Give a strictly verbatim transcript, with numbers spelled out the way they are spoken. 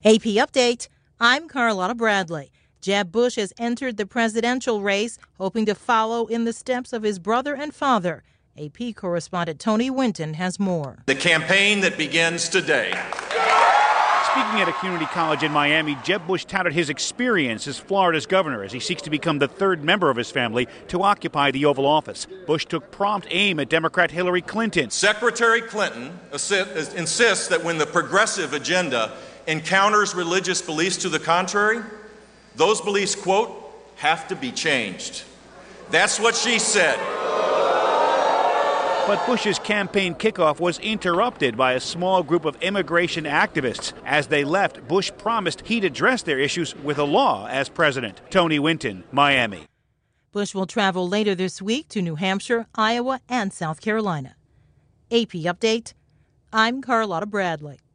A P Update, I'm Carlotta Bradley. Jeb Bush has entered the presidential race, hoping to follow in the steps of his brother and father. A P correspondent Tony Winton has more. The campaign that begins today. Speaking at a community college in Miami, Jeb Bush touted his experience as Florida's governor as he seeks to become the third member of his family to occupy the Oval Office. Bush took prompt aim at Democrat Hillary Clinton. Secretary Clinton insists that when the progressive agenda encounters religious beliefs to the contrary, those beliefs, quote, have to be changed. That's what she said. But Bush's campaign kickoff was interrupted by a small group of immigration activists. As they left, Bush promised he'd address their issues with a law as president. Tony Winton, Miami. Bush will travel later this week to New Hampshire, Iowa, and South Carolina. A P Update, I'm Carlotta Bradley.